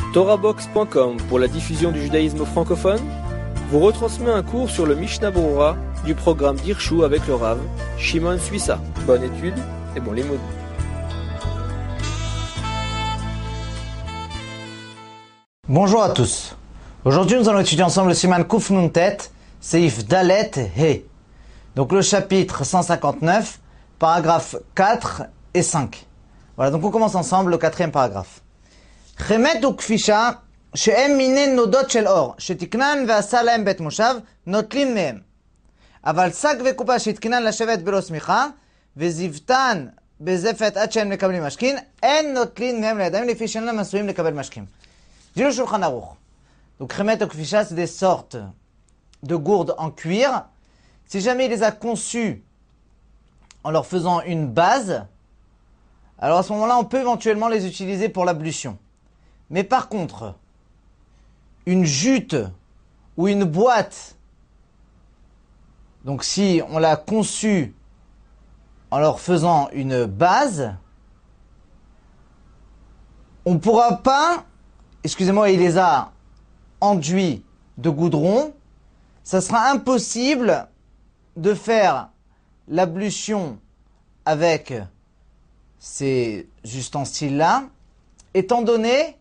TorahBox.com pour la diffusion du judaïsme francophone vous retransmet un cours sur le Mishnah Berurah du programme d'Hirshu avec le Rav Shimon Suissa. Bonne étude et bon limoud. Bonjour à tous. Aujourd'hui, nous allons étudier ensemble le Siman Kuf Nun Tet, Seif Dalet He. Donc le chapitre 159, paragraphes 4 et 5. Voilà, donc on commence ensemble le quatrième paragraphe. Chemet ou kfisha, she'em minen nodot shel or, shetiknan ve'asa lahem bet moshav, notlin mehem. Aval sak ve'kupa shetiknan lashevet belo smicha, ve'zivtan bezefet ad she'en mekablim mashkin, en notlin mehem le'yadayim lefi she'en lam asuim lekabel mashkim. Dit le Shulchan Aruch. Donc chemet ou kfisha, c'est des sortes de gourdes en cuir. Si jamais il les a conçues en leur faisant une base, alors à ce moment-là, on peut éventuellement les utiliser pour l'ablution. Mais par contre, une jute ou une boîte, donc si on l'a conçue en leur faisant une base, on ne pourra pas, excusez-moi, il les a enduits de goudron, ça sera impossible de faire l'ablution avec ces ustensiles-là, étant donné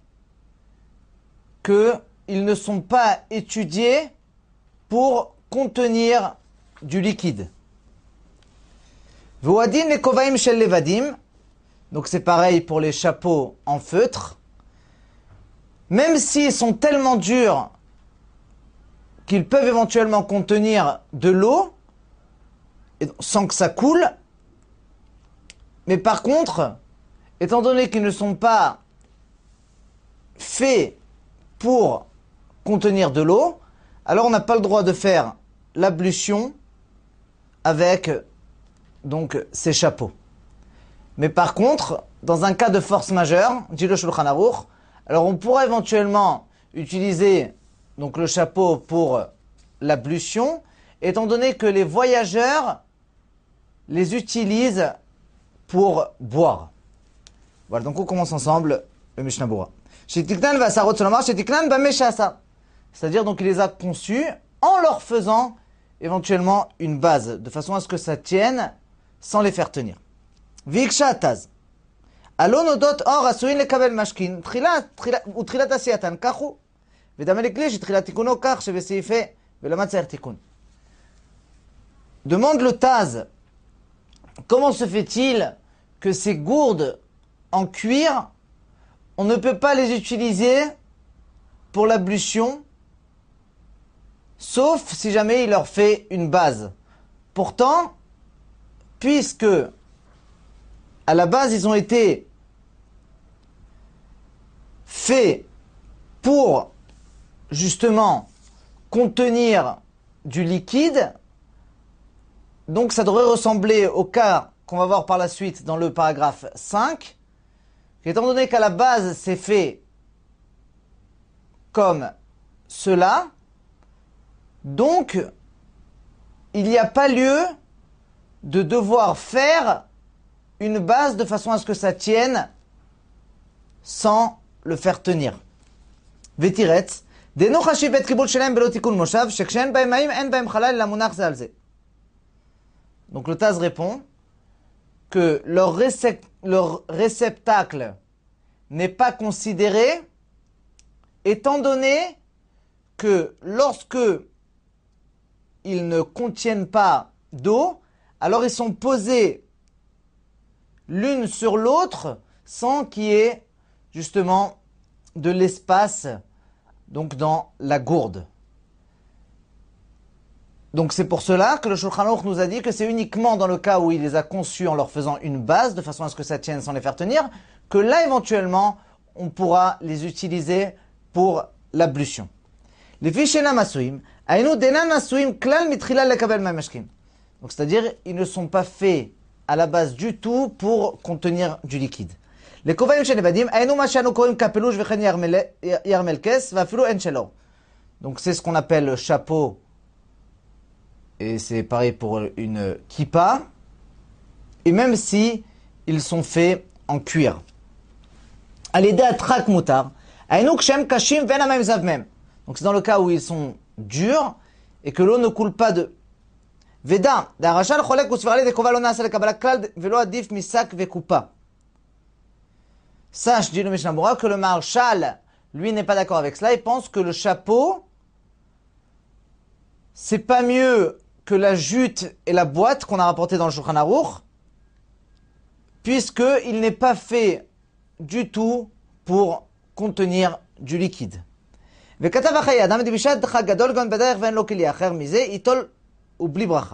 qu'ils ne sont pas étudiés pour contenir du liquide. Voadin les kovaim shel levadim, donc c'est pareil pour les chapeaux en feutre, même s'ils sont tellement durs qu'ils peuvent éventuellement contenir de l'eau, sans que ça coule, mais par contre, étant donné qu'ils ne sont pas faits pour contenir de l'eau, alors on n'a pas le droit de faire l'ablution avec donc ces chapeaux. Mais par contre, dans un cas de force majeure, dit le Shulchan Aruch, alors on pourra éventuellement utiliser donc le chapeau pour l'ablution, étant donné que les voyageurs les utilisent pour boire. Voilà, donc on commence ensemble le Mishnah Berurah. C'est-à-dire donc il les a conçus en leur faisant éventuellement une base, de façon à ce que ça tienne sans les faire tenir. Viksha taz. Alon odot or asuin lekabel mashkin, utchilat asiyatan kachu, vedame lekli shitchilat tikuno kach shebeseife velamat tzair tikun. Demande le Taz, comment se fait-il que ces gourdes en cuir, on ne peut pas les utiliser pour l'ablution, sauf si jamais il leur fait une base. Pourtant, puisque à la base ils ont été faits pour justement contenir du liquide, donc ça devrait ressembler au cas qu'on va voir par la suite dans le paragraphe 5, étant donné qu'à la base c'est fait comme cela, donc il n'y a pas lieu de devoir faire une base de façon à ce que ça tienne sans le faire tenir. Vetiretz, deno chashiv et kibul shelem belo tikun moshav, shekshen bahem maim en bahem chalal la munach ze al ze. Donc le Taz répond que leur réceptacle n'est pas considéré, étant donné que lorsque ils ne contiennent pas d'eau, alors ils sont posés l'une sur l'autre sans qu'il y ait justement de l'espace donc dans la gourde. Donc c'est pour cela que le Shulchan Aruch nous a dit que c'est uniquement dans le cas où il les a conçus en leur faisant une base, de façon à ce que ça tienne sans les faire tenir, que là éventuellement on pourra les utiliser pour l'ablution. Les fichena masuim, ainu denan masuim klal mitchila lekabel mashkin. Donc c'est-à-dire ils ne sont pas faits à la base du tout pour contenir du liquide. Les kovayim shenevadim ainu mashanu korim kapelush vechen yarmelkes vafilu en shelo. Donc c'est ce qu'on appelle le chapeau. Et c'est pareil pour une kippa, et même si ils sont faits en cuir. À l'aider à trak moutar, Aïnouk shem kashim ven amayim zavmem. Donc c'est dans le cas où ils sont durs et que l'eau ne coule pas d'eux. Veda, d'arachal cholek usvarale de kova lo nasa le kabbalah klal velo adif misak vekupa. Sache, dit le Mishnah Berurah, que le Maharshal, lui, n'est pas d'accord avec cela. Il pense que le chapeau, c'est pas mieux que la jute et la boîte qu'on a rapporté dans le Shulchan Aruch, puisqu'il n'est pas fait du tout pour contenir du liquide. וכתב אחי אדם דבישת חג גדול גם בדרך ואין לו כלי אחר מזה, ייטול ובלי ברכה.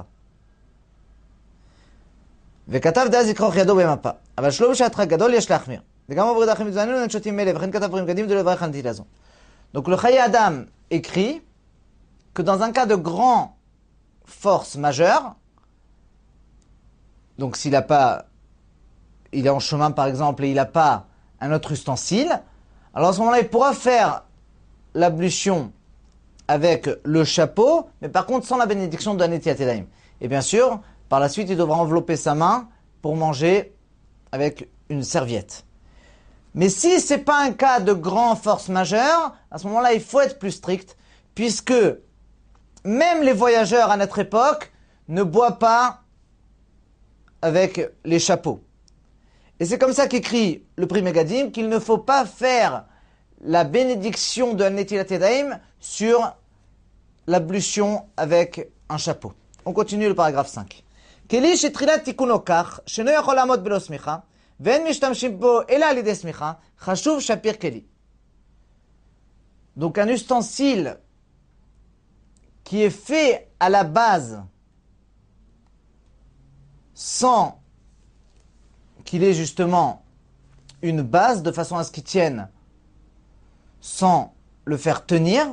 וכתב דאז יכרוך ידו במפה. אבל שלא בשעת חג גדול יש להחמיר. וגם עבורי דרכים מזמננו אין שותים מלא, וכן כתב פרים קדים דו לברך על נטילה זו. Donc le Chaye Adam écrit que dans un cas de grande force majeure, donc s'il n'a pas, il est en chemin par exemple et il n'a pas un autre ustensile, alors à ce moment-là il pourra faire l'ablution avec le chapeau, mais par contre sans la bénédiction de Netilat Yadayim. Et bien sûr, par la suite il devra envelopper sa main pour manger avec une serviette. Mais si ce n'est pas un cas de grande force majeure, à ce moment-là il faut être plus strict, puisque même les voyageurs à notre époque ne boivent pas avec les chapeaux. Et c'est comme ça qu'écrit le Pri Megadim qu'il ne faut pas faire la bénédiction de Netilat Yadayim sur l'ablution avec un chapeau. On continue le paragraphe 5. Keli shetrilat tikuno kach, sheno yachol lamod belo smicha, ve'en mishtamshim bo ela al yedei smicha, chashuv shapir keli. Donc un ustensile qui est fait à la base sans qu'il ait justement une base de façon à ce qu'il tienne sans le faire tenir.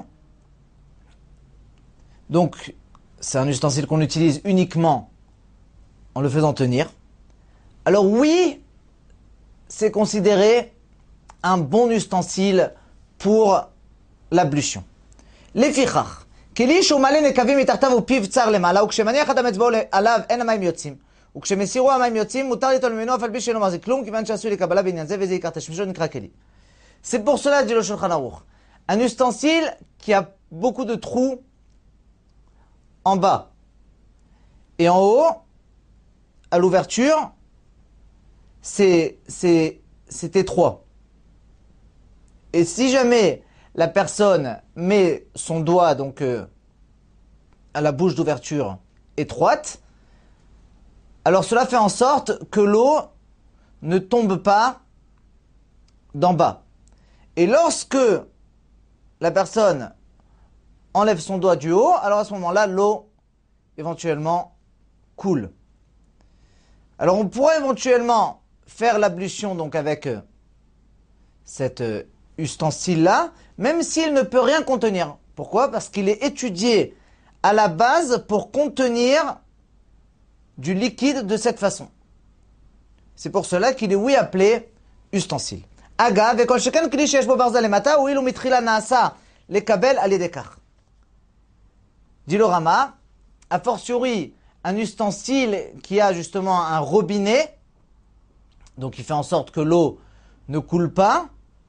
Donc c'est un ustensile qu'on utilise uniquement en le faisant tenir. Alors oui, c'est considéré un bon ustensile pour l'ablution. Lefichach, כלי שהוא מלא נקבים מתחתיו ופיו צר למעלה, וכשמניח אדם אצבעו עליו אין המים יוצאים, וכשמסירו המים יוצאים מותר ליטול ממנו אף על פי שאינו מחזיק כלום, כיוון שעשוי לקבלה בעניין זה, וזה עיקר תשמישו נקרא כלי. C'est pour cela, dit le Shulchan Aruch, un ustensile qui a beaucoup de trous en bas et en haut, à l'ouverture, c'est étroit. Et si jamais la personne met son doigt donc à la bouche d'ouverture étroite, alors cela fait en sorte que l'eau ne tombe pas d'en bas. Et lorsque la personne enlève son doigt du haut, alors à ce moment-là, l'eau éventuellement coule. Alors on pourrait éventuellement faire l'ablution donc avec cet ustensile-là, même s'il ne peut rien contenir. Pourquoi ? Parce qu'il est étudié à la base pour contenir du liquide de cette façon. C'est pour cela qu'il est oui appelé ustensile. Aga, vekol sheken kli sheyesh bo barza lemata, ou ilu mitrila naasa lekabel al yedei kach. Dit le Rama, a fortiori un ustensile qui a justement un robinet, donc il fait en sorte que l'eau ne coule pas.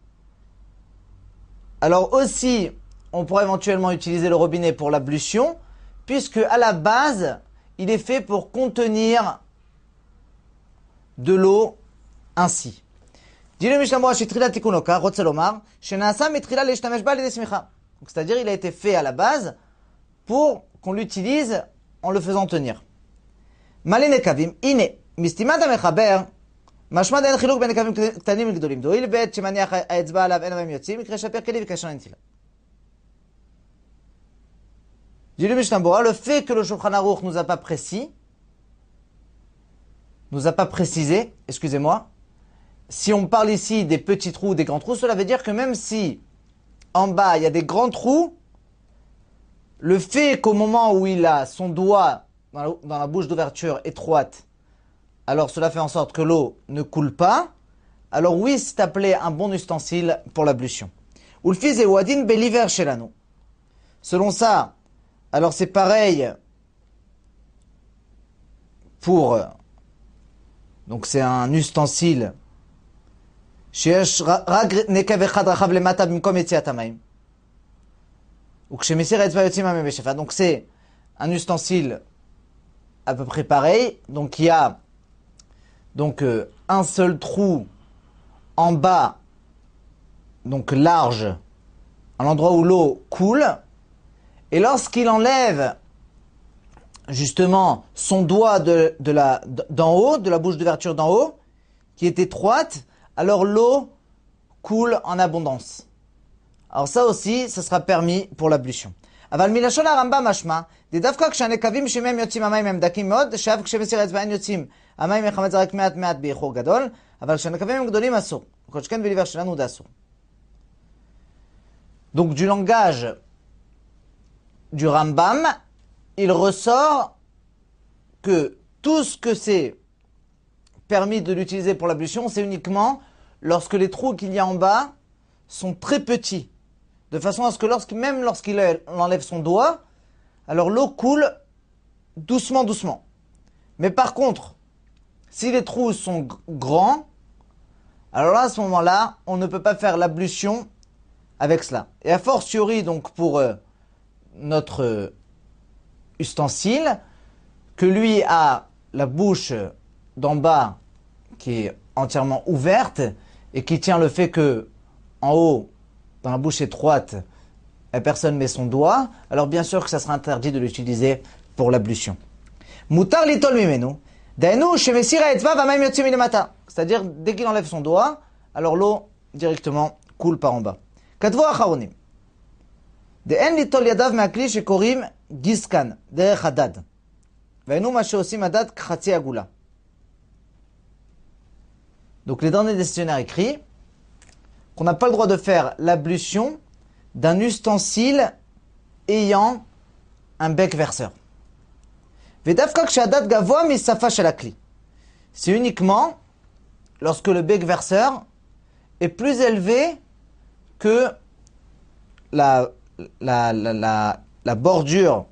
Alors aussi, on pourrait éventuellement utiliser le robinet pour l'ablution, puisque à la base, il est fait pour contenir de l'eau ainsi. Dit le Mishnah Berurah, shetrila tikun okar, rotze lomar, shenaasa mitrila leishtamesh ba al yedei smicha. C'est-à-dire, il a été fait à la base pour qu'on l'utilise en le faisant tenir. Malé nekavim, ine, mistimat hamechaber, משמע דין חילוק בין נקבים קטנים לגדולים. דואיל בית שמניח האצבע עליו אין המים יוצאים, יקרה שפר כלי וקשר לנטילה. Dit le Mishnah Berurah, le fait que le Shulchan Aruch nous a pas précisé, excusez-moi, si on parle ici des petits trous ou des grands trous, cela veut dire que même si en bas il y a des grands trous, le fait qu'au moment où il a son doigt dans la bouche d'ouverture étroite, alors cela fait en sorte que l'eau ne coule pas, alors oui, c'est appelé un bon ustensile pour l'ablution. Ulfi ze wadin beliver shelanu. Selon ça, alors c'est pareil pour, donc c'est un ustensile שיש רק נקב אחד רחב למטה במקום יציאת המים. וכשמסיר האצבע יוצאים המים בשפע. Donc c'est un ustensile à peu près pareil. Donc il y a donc un seul trou en bas, donc large, à l'endroit où l'eau coule. Et lorsqu'il enlève justement son doigt d'en haut, de la bouche d'ouverture d'en haut, qui est étroite, alors l'eau coule en abondance. Alors ça aussi, ça sera permis pour l'ablution. אבל מלשון הרמב"ם משמע, דווקא כשהנקבים שמהם יוצאים המים הם דקים מאוד, שאף כשמסיר האצבע אין יוצאים המים מחמץ רק מעט מעט באיחור גדול, אבל כשהנקבים הם גדולים אסור. כל שכן בליבר שלנו זה אסור. Donc du langage du Rambam, il ressort que tout ce que c'est permis de l'utiliser pour l'ablution, c'est uniquement lorsque les trous qu'il y a en bas sont très petits. De façon à ce que même lorsqu'il enlève son doigt, alors l'eau coule doucement, doucement. Mais par contre, si les trous sont grands, alors là, à ce moment-là, on ne peut pas faire l'ablution avec cela. Et a fortiori, donc, pour notre ustensile, que lui a la bouche d'en bas qui est entièrement ouverte et qui tient le fait que en haut, dans la bouche étroite, personne met son doigt, alors bien sûr que ça sera interdit de l'utiliser pour l'ablution. Mutar litol mimenu, dainu shemesir haetzva v'amayim yotzim milemata. C'est-à-dire, dès qu'il enlève son doigt, alors l'eau directement coule par en bas. Katvu acharonim. De'en litol yadav me'akli shekorim giskan, derech hadad. Vainu ma sheosim hadad kchatzi agula. Donc les derniers dictionnaires écrits qu'on n'a pas le droit de faire l'ablution d'un ustensile ayant un bec verseur. C'est uniquement lorsque le bec verseur est plus élevé que la bordure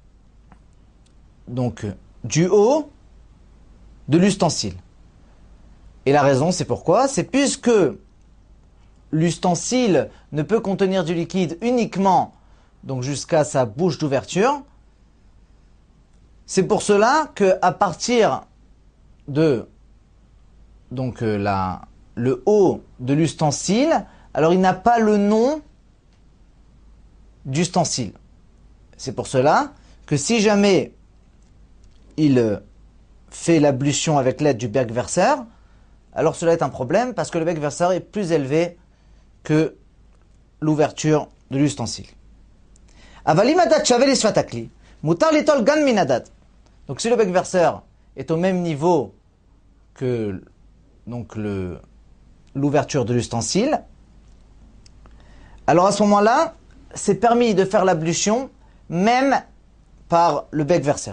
donc du haut de l'ustensile. Et la raison, c'est pourquoi? C'est puisque l'ustensile ne peut contenir du liquide uniquement donc jusqu'à sa bouche d'ouverture. C'est pour cela que à partir de donc le haut de l'ustensile, alors il n'a pas le nom d'ustensile. C'est pour cela que si jamais il fait l'ablution avec l'aide du bec verseur, alors cela est un problème parce que le bec verseur est plus élevé que l'ouverture de l'ustensile. Donc si le bec verseur est au même niveau que donc l'ouverture de l'ustensile, alors à ce moment-là, c'est permis de faire l'ablution même par le bec verseur.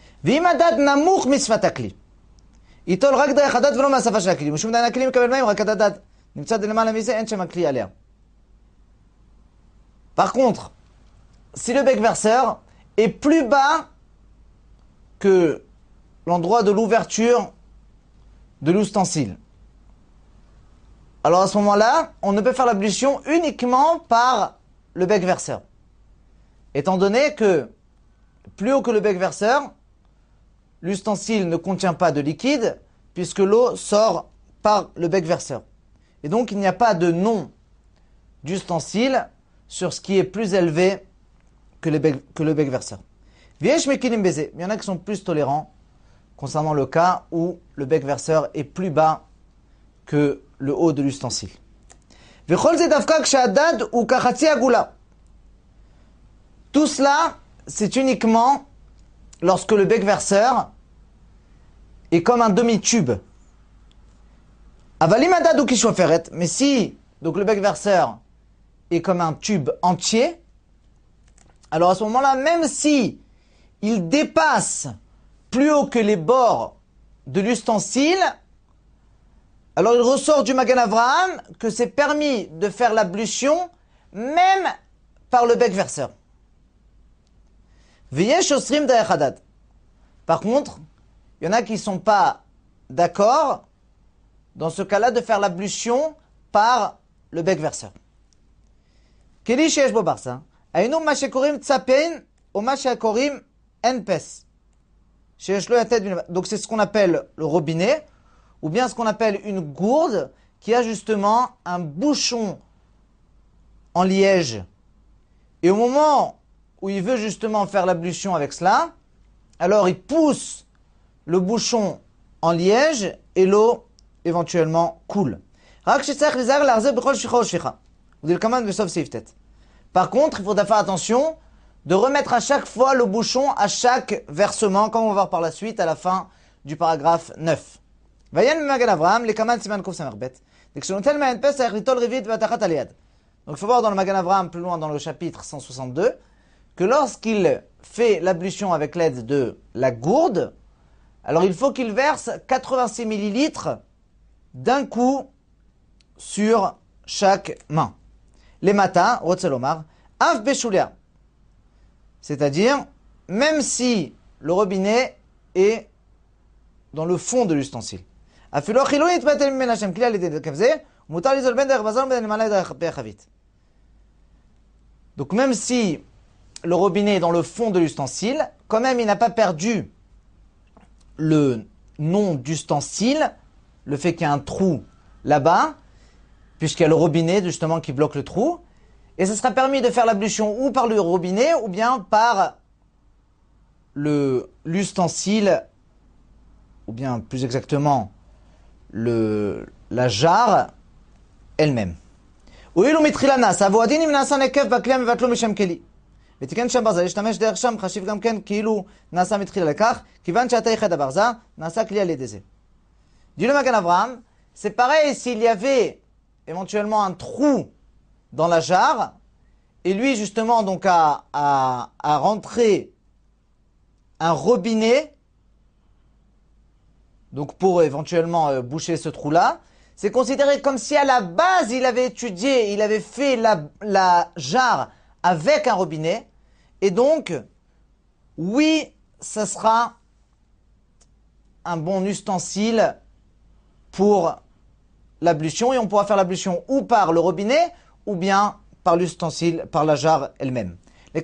איתול רק דרך הדד ולא מהשפה של הכלים. משום דין הכלים מקבל מים רק הדד נמצא למעלה מזה, אין שם הכלי עליה. Par contre, si le bec verseur est plus bas que l'endroit de l'ouverture de l'ustensile, alors à ce moment-là, on ne peut faire l'ablution uniquement par le bec verseur. Étant donné que plus haut que le bec verseur, l'ustensile ne contient pas de liquide puisque l'eau sort par le bec verseur. Et donc il n'y a pas de nom d'ustensile sur ce qui est plus élevé que le bec verseur. Il y en a qui sont plus tolérants concernant le cas où le bec verseur est plus bas que le haut de l'ustensile. Tout cela, c'est uniquement lorsque le bec verseur est comme un demi-tube. Mais si donc le bec verseur est comme un tube entier, alors à ce moment-là, même si il dépasse plus haut que les bords de l'ustensile, alors il ressort du Magan Avraham que c'est permis de faire l'ablution même par le bec verseur. Par contre, il y en a qui ne sont pas d'accord dans ce cas-là de faire l'ablution par le bec verseur. Keli sheyesh bo barsa, aynu ma shekorim tsapein ou ma shekorim enpes. Donc c'est ce qu'on appelle le robinet, ou bien ce qu'on appelle une gourde qui a justement un bouchon en liège. Et au moment où il veut justement faire l'ablution avec cela, alors il pousse le bouchon en liège et l'eau éventuellement coule. Par contre, il faudra faire attention de remettre à chaque fois le bouchon à chaque versement, comme on va voir par la suite à la fin du paragraphe 9. Donc il faut voir dans le Magan Avraham, plus loin dans le chapitre 162, que lorsqu'il fait l'ablution avec l'aide de la gourde, alors il faut qu'il verse 86 millilitres d'un coup sur chaque main. Les matins, Rotzelomar, Av Beshulia. C'est-à-dire, même si le robinet est dans le fond de l'ustensile. Donc même si le robinet est dans le fond de l'ustensile, quand même il n'a pas perdu le nom d'ustensile, le fait qu'il y a un trou là-bas, puisqu'il y a le robinet justement qui bloque le trou, et ce sera permis de faire l'ablution ou par le robinet ou bien par l'ustensile, ou bien plus exactement la jarre elle-même. Donc dit le Magan Avraham, c'est pareil s'il y avait éventuellement un trou dans la jarre, et lui justement donc a rentré un robinet, donc pour éventuellement boucher ce trou-là, c'est considéré comme si à la base il avait étudié, il avait fait la jarre avec un robinet, et donc oui, ça sera un bon ustensile pour l'ablution, et on pourra faire l'ablution ou par le robinet ou bien par l'ustensile, par la jarre elle-même. Donc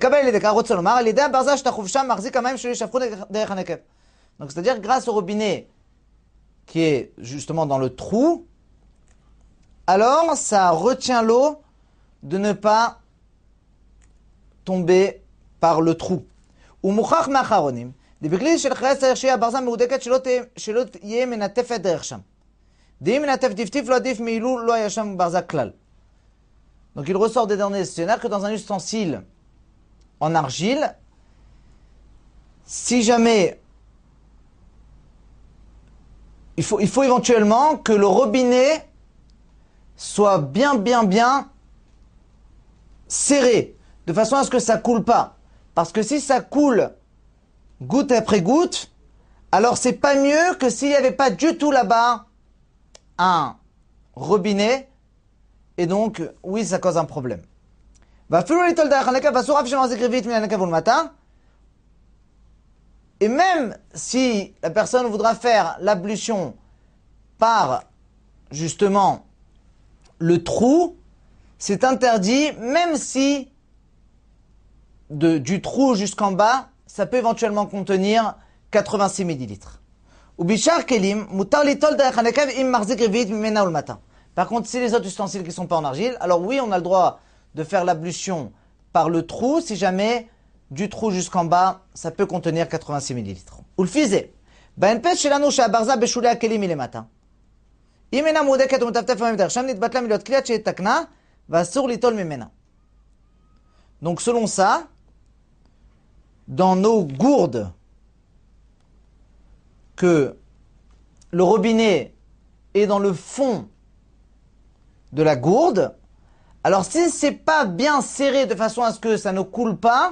c'est-à-dire grâce au robinet qui est justement dans le trou, alors ça retient l'eau de ne pas tomber par le trou. Donc il ressort des derniers dictionnaires que dans un ustensile en argile, si jamais il faut éventuellement que le robinet soit bien serré, de façon à ce que ça coule pas. Parce que si ça coule goutte après goutte, alors c'est pas mieux que s'il n'y avait pas du tout là-bas un robinet, et donc oui, ça cause un problème. Et même si la personne voudra faire l'ablution par justement le trou, c'est interdit, même si du trou jusqu'en bas, ça peut éventuellement contenir 86 millilitres. Par contre, si les autres ustensiles qui ne sont pas en argile, alors oui, on a le droit de faire l'ablution par le trou, si jamais du trou jusqu'en bas, ça peut contenir 86 millilitres. Ou le fisé. Donc selon ça, dans nos gourdes, que le robinet est dans le fond de la gourde, alors si c'est pas bien serré de façon à ce que ça ne coule pas,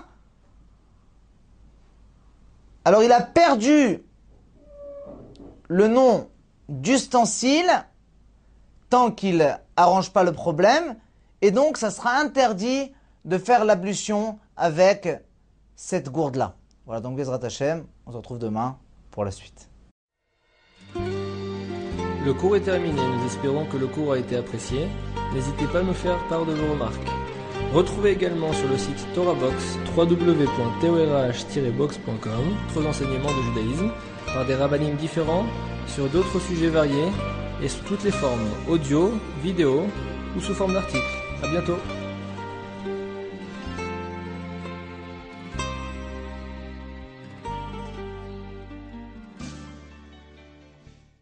alors il a perdu le nom d'ustensile tant qu'il arrange pas le problème, et donc ça sera interdit de faire l'ablution avec cette gourde-là. Voilà, donc Bezrat Hashem, on se retrouve demain pour la suite. Le cours est terminé, nous espérons que le cours a été apprécié. N'hésitez pas à nous faire part de vos remarques. Retrouvez également sur le site TorahBox www.torah-box.com d'autres enseignements de judaïsme par des rabbinim différents sur d'autres sujets variés et sous toutes les formes, audio, vidéo ou sous forme d'articles. À bientôt.